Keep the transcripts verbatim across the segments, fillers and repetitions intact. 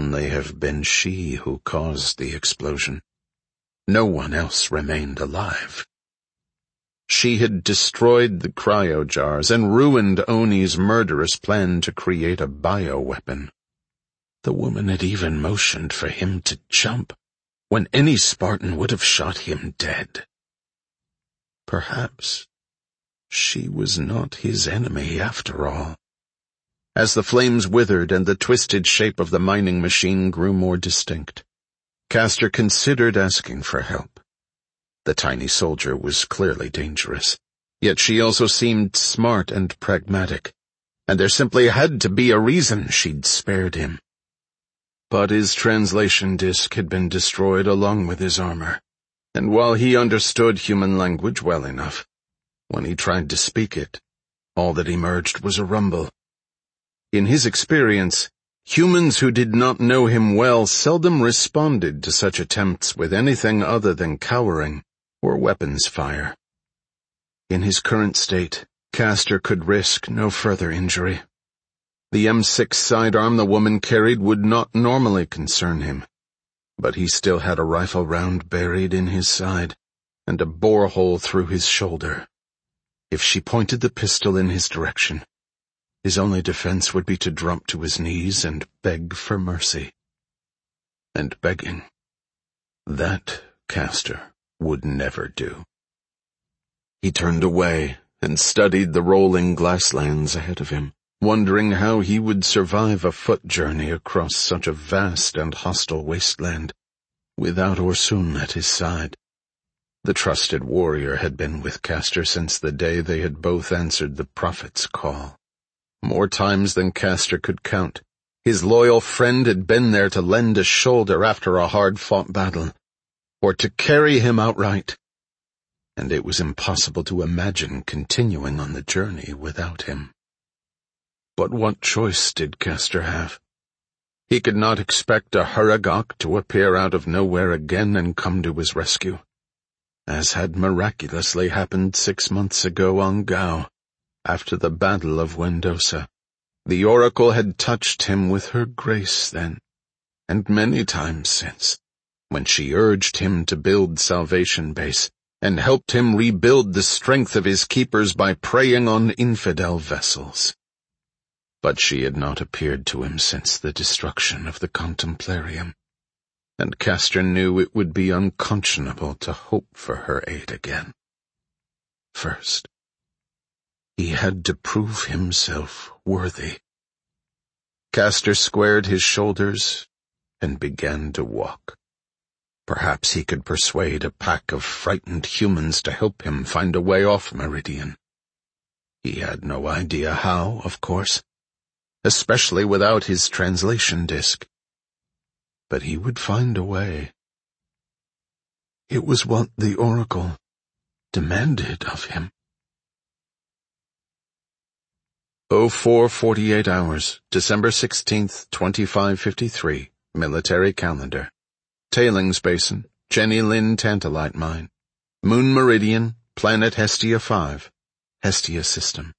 only have been she who caused the explosion. No one else remained alive. She had destroyed the cryojars and ruined Oni's murderous plan to create a bioweapon. The woman had even motioned for him to jump, when any Spartan would have shot him dead. Perhaps she was not his enemy after all. As the flames withered and the twisted shape of the mining machine grew more distinct, Castor considered asking for help. The tiny soldier was clearly dangerous, yet she also seemed smart and pragmatic, and there simply had to be a reason she'd spared him. But his translation disk had been destroyed along with his armor, and while he understood human language well enough, when he tried to speak it, all that emerged was a rumble. In his experience, humans who did not know him well seldom responded to such attempts with anything other than cowering or weapons fire. In his current state, Castor could risk no further injury. The M six sidearm the woman carried would not normally concern him, but he still had a rifle round buried in his side and a borehole through his shoulder. If she pointed the pistol in his direction, his only defense would be to drop to his knees and beg for mercy. And begging, that Castor would never do. He turned away and studied the rolling glasslands ahead of him, wondering how he would survive a foot journey across such a vast and hostile wasteland, without Orsun at his side. The trusted warrior had been with Castor since the day they had both answered the prophet's call. More times than Castor could count, his loyal friend had been there to lend a shoulder after a hard-fought battle, or to carry him outright, and it was impossible to imagine continuing on the journey without him. But what choice did Castor have? He could not expect a Huragok to appear out of nowhere again and come to his rescue, as had miraculously happened six months ago on Gao, after the Battle of Wendosa. The Oracle had touched him with her grace then, and many times since, when she urged him to build Salvation Base, and helped him rebuild the strength of his keepers by preying on infidel vessels. But she had not appeared to him since the destruction of the Contemplarium, and Castor knew it would be unconscionable to hope for her aid again. First, he had to prove himself worthy. Castor squared his shoulders and began to walk. Perhaps he could persuade a pack of frightened humans to help him find a way off Meridian. He had no idea how, of course, especially without his translation disk. But he would find a way. It was what the Oracle demanded of him. oh four forty-eight hours, December sixteenth, twenty-five fifty-three, military calendar. Tailings Basin, Jenny Lin Tantalite Mine. Moon Meridian, Planet Hestia five, Hestia System.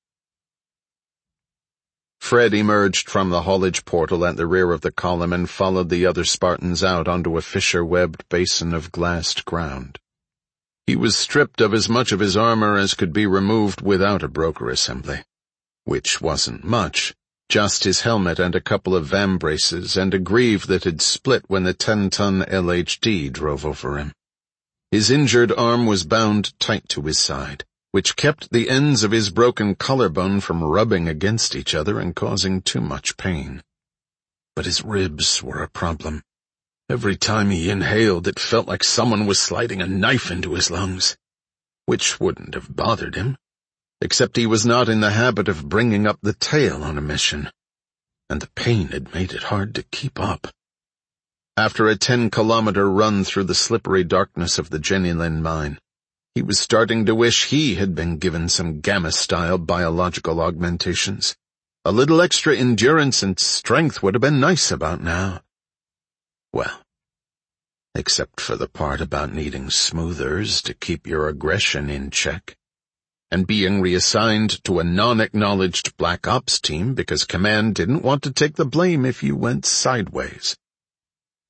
Fred emerged from the haulage portal at the rear of the column and followed the other Spartans out onto a fissure-webbed basin of glassed ground. He was stripped of as much of his armor as could be removed without a broker assembly, which wasn't much, just his helmet and a couple of vambraces and a greave that had split when the ten-ton L H D drove over him. His injured arm was bound tight to his side, which kept the ends of his broken collarbone from rubbing against each other and causing too much pain. But his ribs were a problem. Every time he inhaled, it felt like someone was sliding a knife into his lungs, which wouldn't have bothered him, except he was not in the habit of bringing up the tail on a mission, and the pain had made it hard to keep up. After a ten-kilometer run through the slippery darkness of the Jenny Lin mine, he was starting to wish he had been given some Gamma-style biological augmentations. A little extra endurance and strength would have been nice about now. Well, except for the part about needing smoothers to keep your aggression in check, and being reassigned to a non-acknowledged Black Ops team because Command didn't want to take the blame if you went sideways.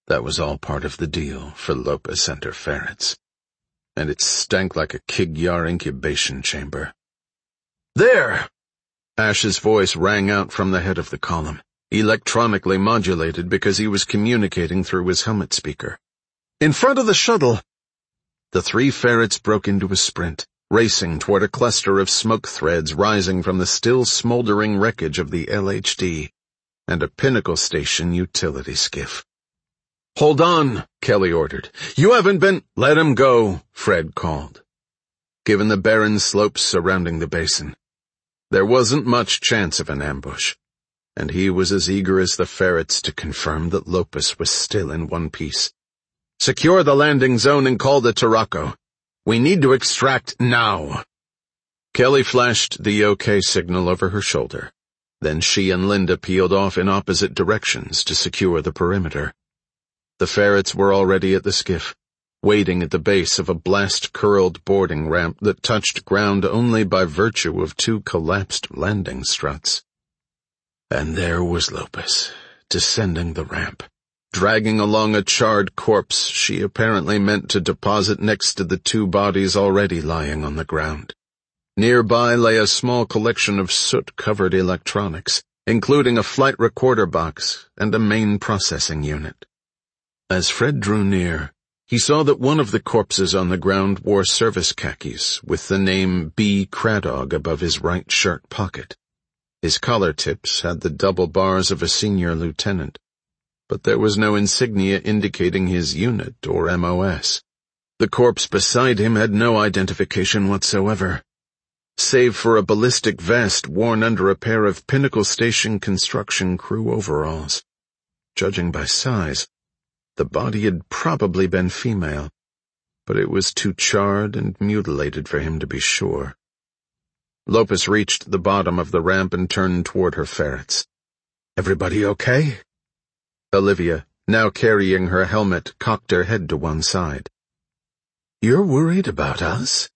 That was all part of the deal for Lopez and her ferrets. And it stank like a Kig-Yar incubation chamber. "There!" Ash's voice rang out from the head of the column, electronically modulated because he was communicating through his helmet speaker. "In front of the shuttle!" The three ferrets broke into a sprint, racing toward a cluster of smoke threads rising from the still smoldering wreckage of the L H D and a Pinnacle Station utility skiff. "Hold on," Kelly ordered. "You haven't been—" "Let him go," Fred called. Given the barren slopes surrounding the basin, there wasn't much chance of an ambush, and he was as eager as the ferrets to confirm that Lopez was still in one piece. "Secure the landing zone and call the Turaco. We need to extract now." Kelly flashed the OK signal over her shoulder. Then she and Linda peeled off in opposite directions to secure the perimeter. The ferrets were already at the skiff, waiting at the base of a blast-curled boarding ramp that touched ground only by virtue of two collapsed landing struts. And there was Lopez, descending the ramp, dragging along a charred corpse she apparently meant to deposit next to the two bodies already lying on the ground. Nearby lay a small collection of soot-covered electronics, including a flight recorder box and a main processing unit. As Fred drew near, he saw that one of the corpses on the ground wore service khakis with the name B. Cradog above his right shirt pocket. His collar tips had the double bars of a senior lieutenant, but there was no insignia indicating his unit or M O S. The corpse beside him had no identification whatsoever, save for a ballistic vest worn under a pair of Pinnacle Station construction crew overalls. Judging by size, the body had probably been female, but it was too charred and mutilated for him to be sure. Lopez reached the bottom of the ramp and turned toward her ferrets. "Everybody okay?" Olivia, now carrying her helmet, cocked her head to one side. "You're worried about us?"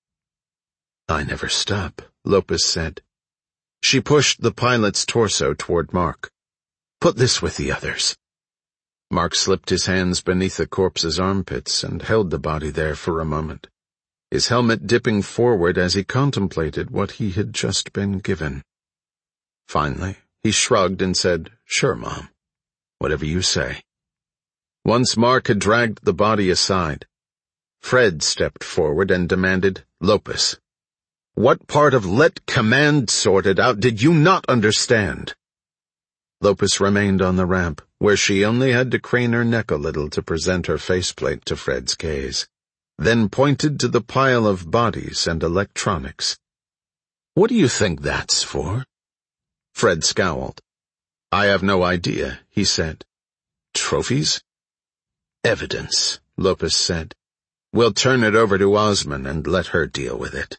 "I never stop," Lopez said. She pushed the pilot's torso toward Mark. "Put this with the others." Mark slipped his hands beneath the corpse's armpits and held the body there for a moment, his helmet dipping forward as he contemplated what he had just been given. Finally, he shrugged and said, "Sure, Mom. Whatever you say." Once Mark had dragged the body aside, Fred stepped forward and demanded, "Lopez, what part of let command sorted out did you not understand?" Lopez remained on the ramp, where she only had to crane her neck a little to present her faceplate to Fred's gaze, then pointed to the pile of bodies and electronics. "What do you think that's for?" Fred scowled. "I have no idea," he said. "Trophies?" "Evidence," Lopez said. "We'll turn it over to Osman and let her deal with it."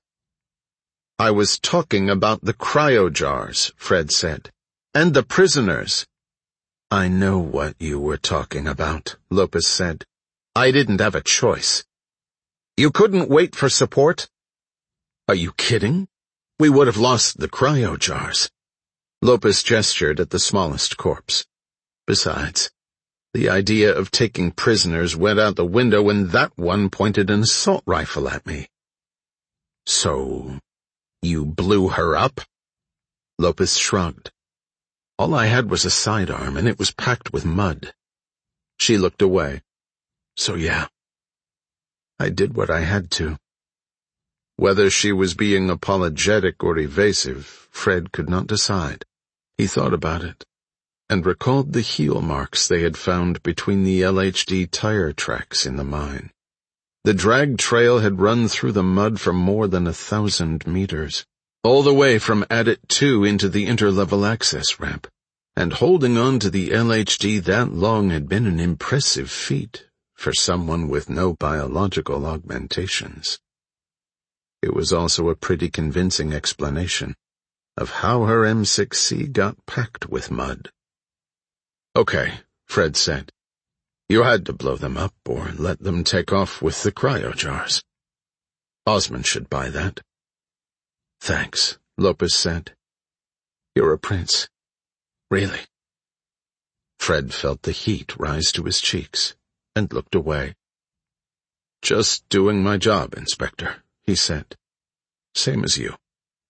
"I was talking about the cryo jars," Fred said. "And the prisoners." "I know what you were talking about," Lopez said. "I didn't have a choice." "You couldn't wait for support?" "Are you kidding? We would have lost the cryo jars." Lopez gestured at the smallest corpse. "Besides, the idea of taking prisoners went out the window when that one pointed an assault rifle at me." "So, you blew her up?" Lopez shrugged. "All I had was a sidearm, and it was packed with mud." She looked away. "So yeah, I did what I had to." Whether she was being apologetic or evasive, Fred could not decide. He thought about it, and recalled the heel marks they had found between the L H D tire tracks in the mine. The drag trail had run through the mud for more than a thousand meters, all the way from Adit two into the interlevel access ramp, and holding on to the L H D that long had been an impressive feat for someone with no biological augmentations. It was also a pretty convincing explanation of how her M six C got packed with mud. "Okay," Fred said. "You had to blow them up or let them take off with the cryo jars. Osman should buy that." "Thanks," Lopez said. "You're a prince. Really." Fred felt the heat rise to his cheeks, and looked away. "Just doing my job, Inspector," he said. "Same as you."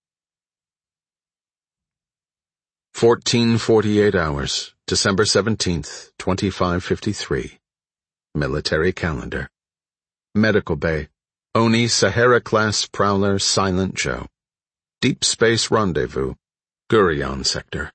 fourteen forty-eight hours, December seventeenth, twenty-five fifty-three. Military calendar. Medical Bay. Oni Sahara-class prowler Silent Joe. Deep Space Rendezvous. Gurion Sector.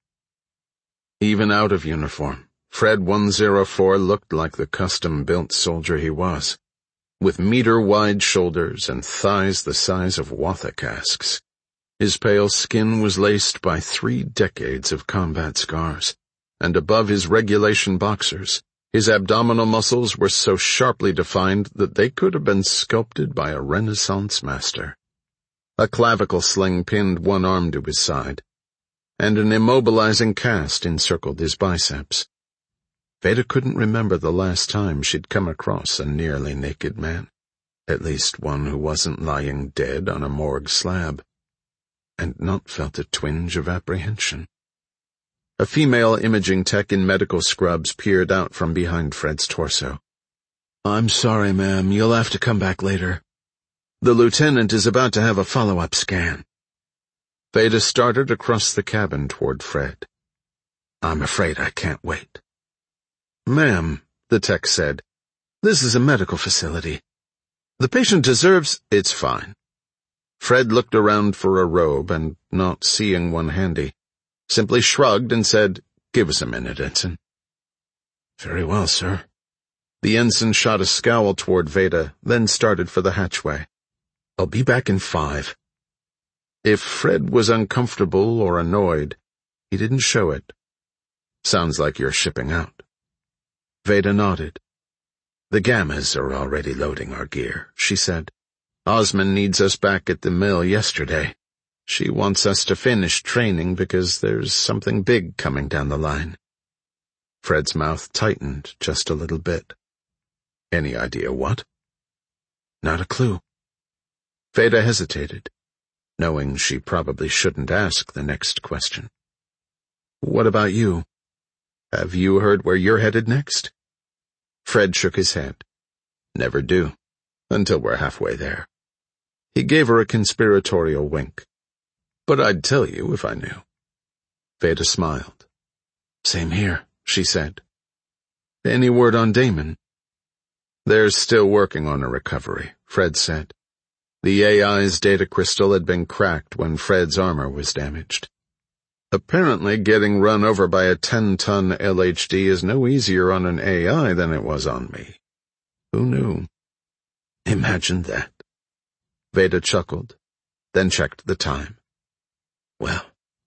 Even out of uniform, Fred one oh four looked like the custom-built soldier he was, with meter-wide shoulders and thighs the size of Watha casks. His pale skin was laced by three decades of combat scars, and above his regulation boxers, his abdominal muscles were so sharply defined that they could have been sculpted by a Renaissance master. A clavicle sling pinned one arm to his side, and an immobilizing cast encircled his biceps. Veda couldn't remember the last time she'd come across a nearly naked man, at least one who wasn't lying dead on a morgue slab, and not felt a twinge of apprehension. A female imaging tech in medical scrubs peered out from behind Fred's torso. "I'm sorry, ma'am, you'll have to come back later. The lieutenant is about to have a follow-up scan." Veda started across the cabin toward Fred. "I'm afraid I can't wait." "Ma'am," the tech said, "this is a medical facility. The patient deserves—" "It's fine." Fred looked around for a robe and, not seeing one handy, simply shrugged and said, "Give us a minute, Ensign." "Very well, sir." The ensign shot a scowl toward Veda, then started for the hatchway. "I'll be back in five." If Fred was uncomfortable or annoyed, he didn't show it. "Sounds like you're shipping out." Veda nodded. "The Gammas are already loading our gear," she said. "Osman needs us back at the mill yesterday. She wants us to finish training because there's something big coming down the line." Fred's mouth tightened just a little bit. "Any idea what?" "Not a clue." Veda hesitated, knowing she probably shouldn't ask the next question. "What about you? Have you heard where you're headed next?" Fred shook his head. "Never do, until we're halfway there." He gave her a conspiratorial wink. "But I'd tell you if I knew." Veda smiled. "Same here," she said. "Any word on Damon?" "They're still working on a recovery," Fred said. The A I's data crystal had been cracked when Fred's armor was damaged. Apparently getting run over by a ten-ton L H D is no easier on an A I than it was on me. Who knew? Imagine that. Veda chuckled, then checked the time. "Well,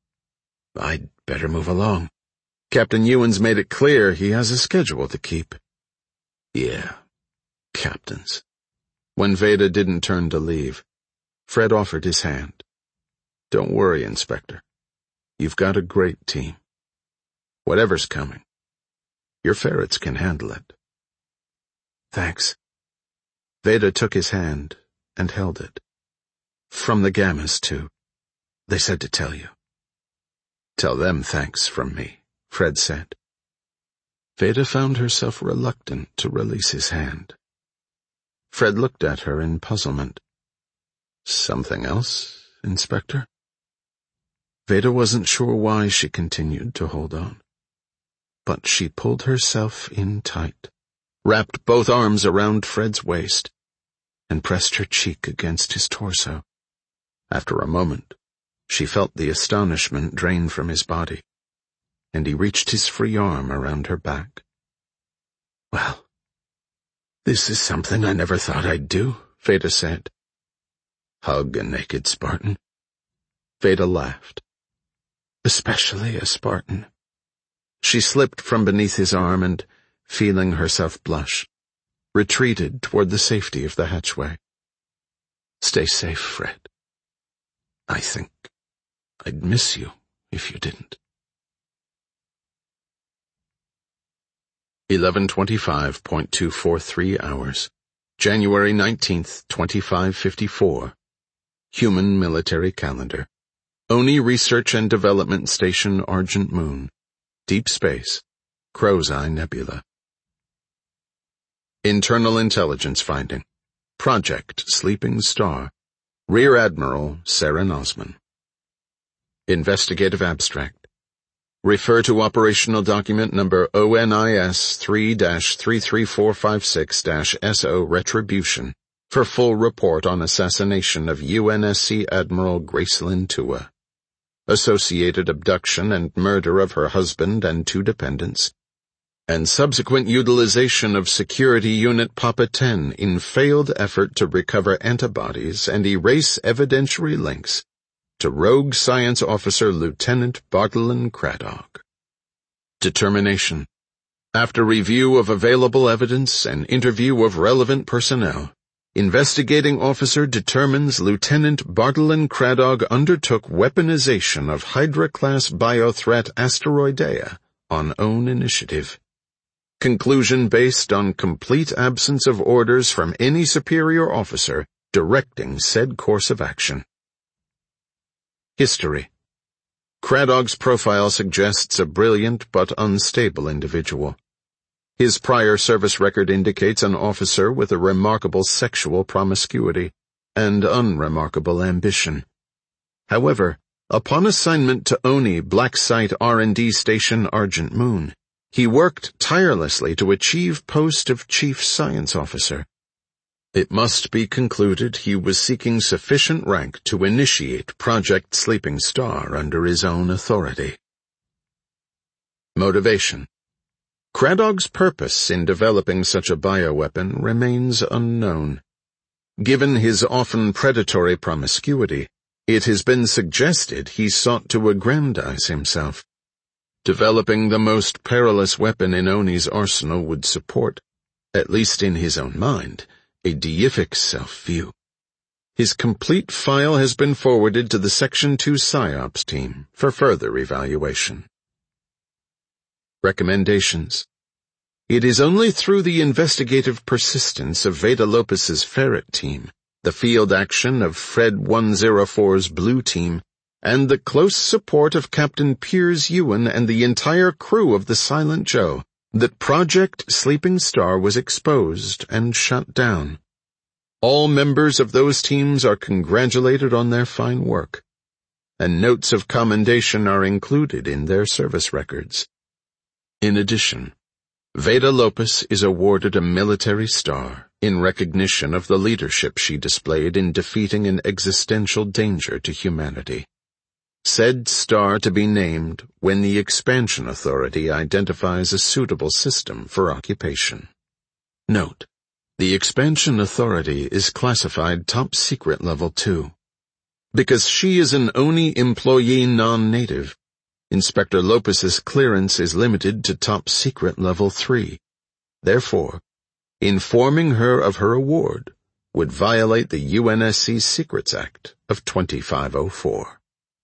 I'd better move along. Captain Ewan's made it clear he has a schedule to keep." "Yeah, captains." When Veda didn't turn to leave, Fred offered his hand. "Don't worry, Inspector. You've got a great team. Whatever's coming, your ferrets can handle it." "Thanks." Veda took his hand and held it. "From the Gammas, too. They said to tell you." "Tell them thanks from me," Fred said. Veda found herself reluctant to release his hand. Fred looked at her in puzzlement. "Something else, Inspector?" Veda wasn't sure why she continued to hold on. But she pulled herself in tight, wrapped both arms around Fred's waist, and pressed her cheek against his torso. After a moment, she felt the astonishment drain from his body, and he reached his free arm around her back. "Well, this is something I never thought I'd do," Veda said. "Hug a naked Spartan?" Veda laughed. "Especially a Spartan." She slipped from beneath his arm and, feeling herself blush, retreated toward the safety of the hatchway. "Stay safe, Fred. I think I'd miss you if you didn't." eleven twenty-five point two four three hours, January nineteenth, twenty-five fifty-four. Human Military Calendar. Oni Research and Development Station, Argent Moon. Deep Space. Crow's Eye Nebula. Internal Intelligence Finding. Project Sleeping Star. Rear Admiral Saren Osman. Investigative Abstract. Refer to Operational Document Number O N I S three dash three three four five six dash S O Retribution for full report on assassination of U N S C Admiral Gracelyn Tua. Associated abduction and murder of her husband and two dependents, and subsequent utilization of Security Unit Papa ten in failed effort to recover antibodies and erase evidentiary links to Rogue Science Officer Lieutenant Bartolin Craddock. Determination. After review of available evidence and interview of relevant personnel, Investigating Officer determines Lieutenant Bartolin Craddock undertook weaponization of Hydra-class biothreat Asteroidea on own initiative. Conclusion based on complete absence of orders from any superior officer directing said course of action. History. Craddock's profile suggests a brilliant but unstable individual. His prior service record indicates an officer with a remarkable sexual promiscuity and unremarkable ambition. However, upon assignment to O N I Black Site R and D Station Argent Moon, he worked tirelessly to achieve post of Chief Science Officer. It must be concluded he was seeking sufficient rank to initiate Project Sleeping Star under his own authority. Motivation. Craddock's purpose in developing such a bioweapon remains unknown. Given his often predatory promiscuity, it has been suggested he sought to aggrandize himself. Developing the most perilous weapon in O N I's arsenal would support, at least in his own mind, a deific self-view. His complete file has been forwarded to the Section two PsyOps team for further evaluation. Recommendations. It is only through the investigative persistence of Veda Lopez's Ferret team, the field action of Fred one oh four's Blue Team, and the close support of Captain Piers Ewan and the entire crew of the Silent Joe, that Project Sleeping Star was exposed and shut down. All members of those teams are congratulated on their fine work, and notes of commendation are included in their service records. In addition, Veda Lopez is awarded a military star in recognition of the leadership she displayed in defeating an existential danger to humanity. Said star to be named when the Expansion Authority identifies a suitable system for occupation. Note: the Expansion Authority is classified Top Secret Level two. Because she is an O N I employee non-native, Inspector Lopez's clearance is limited to Top Secret Level three. Therefore, informing her of her award would violate the U N S C Secrets Act of twenty-five oh four.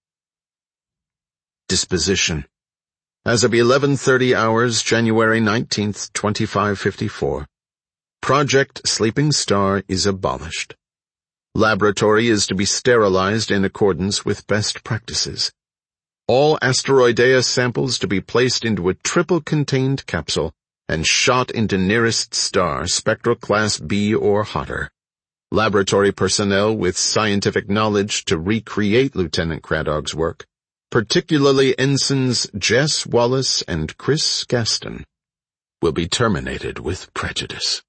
Disposition. As of eleven thirty hours, January nineteenth, twenty-five fifty-four, Project Sleeping Star is abolished. Laboratory is to be sterilized in accordance with best practices. All Asteroidea samples to be placed into a triple-contained capsule and shot into nearest star spectral class B or hotter. Laboratory personnel with scientific knowledge to recreate Lieutenant Craddock's work, particularly Ensigns Jess Wallace and Chris Gaston, will be terminated with prejudice.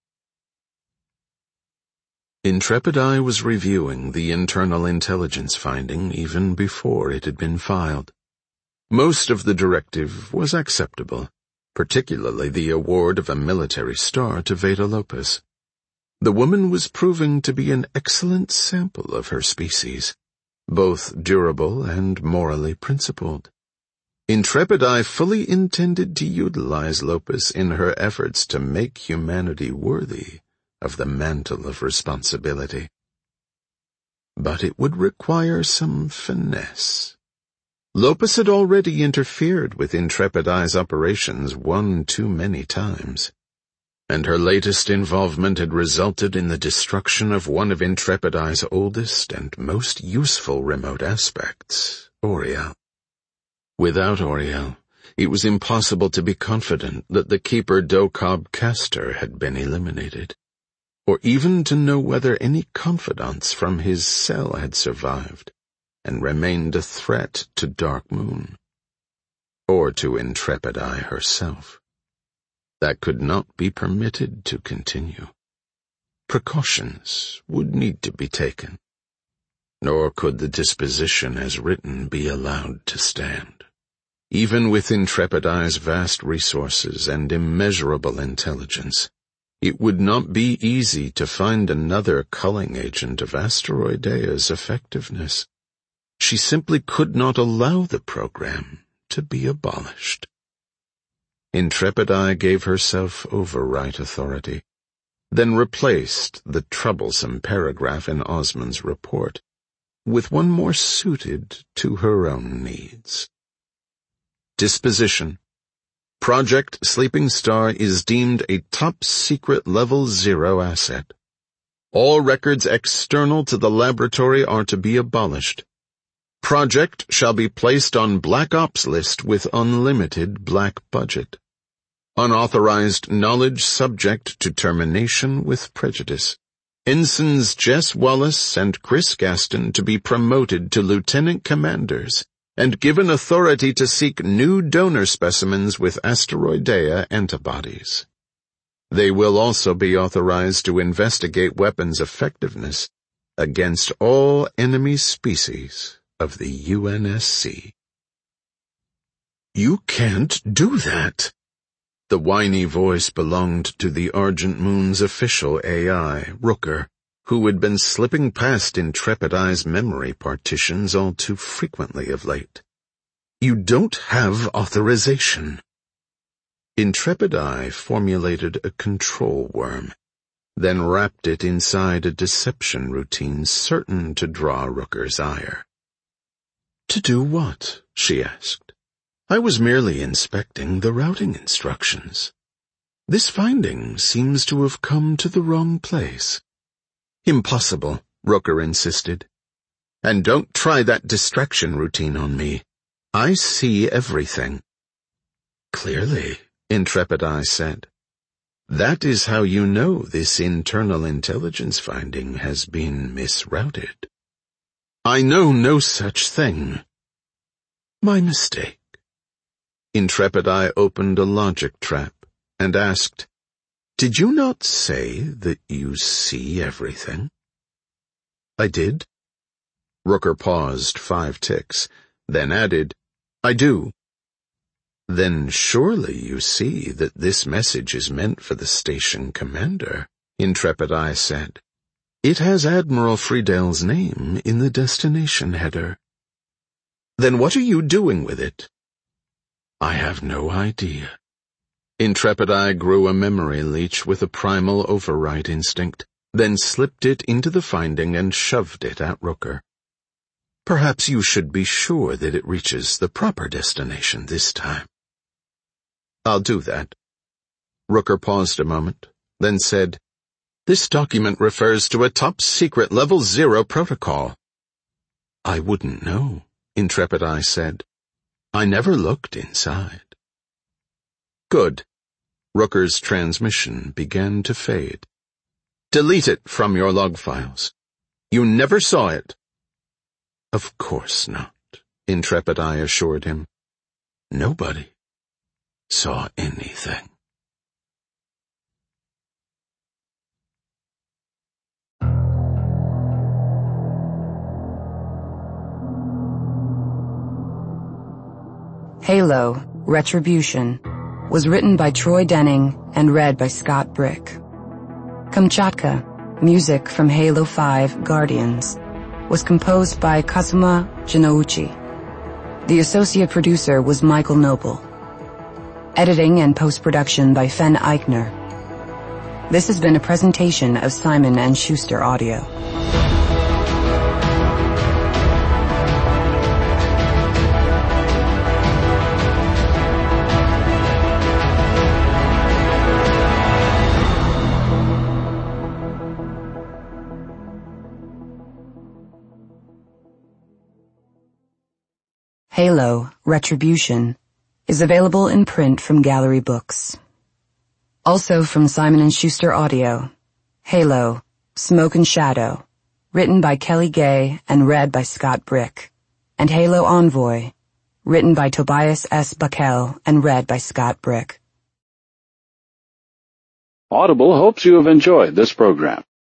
Intrepid-Eye was reviewing the internal intelligence finding even before it had been filed. Most of the directive was acceptable, particularly the award of a military star to Veda Lopez. The woman was proving to be an excellent sample of her species, both durable and morally principled. Intrepid-Eye fully intended to utilize Lopez in her efforts to make humanity worthy of the mantle of responsibility. But it would require some finesse. Lopez had already interfered with Intrepid-Eye's operations one too many times, and her latest involvement had resulted in the destruction of one of Intrepid-Eye's oldest and most useful remote aspects, Auriel. Without Auriel, It was impossible to be confident that the keeper Docob Castor had been eliminated, or even to know whether any confidants from his cell had survived and remained a threat to Dark Moon, or to Intrepid Eye herself. That could not be permitted to continue. Precautions would need to be taken, nor could the disposition as written be allowed to stand. Even with Intrepid Eye's vast resources and immeasurable intelligence, it would not be easy to find another culling agent of Asteroidea's effectiveness. She simply could not allow the program to be abolished. Intrepid Eye gave herself override authority, then replaced the troublesome paragraph in Osmond's report with one more suited to her own needs. Disposition. Project Sleeping Star is deemed a top-secret level zero asset. All records external to the laboratory are to be abolished. Project shall be placed on Black Ops list with unlimited black budget. Unauthorized knowledge subject to termination with prejudice. Ensigns Jess Wallace and Chris Gaston to be promoted to lieutenant commanders and given authority to seek new donor specimens with Asteroidea antibodies. They will also be authorized to investigate weapons' effectiveness against all enemy species of the U N S C. "You can't do that." The whiny voice belonged to the Argent Moon's official A I, Rooker, who had been slipping past Intrepid Eye's memory partitions all too frequently of late. "You don't have authorization." Intrepid Eye formulated a control worm, then wrapped it inside a deception routine certain to draw Rooker's ire. "To do what?" she asked. "I was merely inspecting the routing instructions. This finding seems to have come to the wrong place." "Impossible," Rooker insisted. "And don't try that distraction routine on me. I see everything." "Clearly," Intrepid Eye said. "That is how you know this internal intelligence finding has been misrouted." "I know no such thing." "My mistake." Intrepid Eye opened a logic trap and asked, "Did you not say that you see everything?" "I did." Rooker paused five ticks, then added, "I do." "Then surely you see that this message is meant for the station commander," Intrepid Eye said. "It has Admiral Friedel's name in the destination header." "Then what are you doing with it?" "I have no idea." Intrepid Eye grew a memory leech with a primal override instinct, then slipped it into the finding and shoved it at Rooker. "Perhaps you should be sure that it reaches the proper destination this time." "I'll do that." Rooker paused a moment, then said, "This document refers to a top-secret level zero protocol." "I wouldn't know," Intrepid Eye said. "I never looked inside." "Good." Rooker's transmission began to fade. "Delete it from your log files. You never saw it." "Of course not," Intrepid Eye assured him. "Nobody saw anything." Halo, Retribution, was written by Troy Denning and read by Scott Brick. Kamchatka, music from Halo five Guardians, was composed by Kazuma Janouchi. The associate producer was Michael Noble. Editing and post-production by Fen Eichner. This has been a presentation of Simon and Schuster Audio. Halo, Retribution is available in print from Gallery Books. Also from Simon and Schuster Audio, Halo, Smoke and Shadow, written by Kelly Gay and read by Scott Brick, and Halo Envoy, written by Tobias S. Buckell and read by Scott Brick. Audible hopes you have enjoyed this program.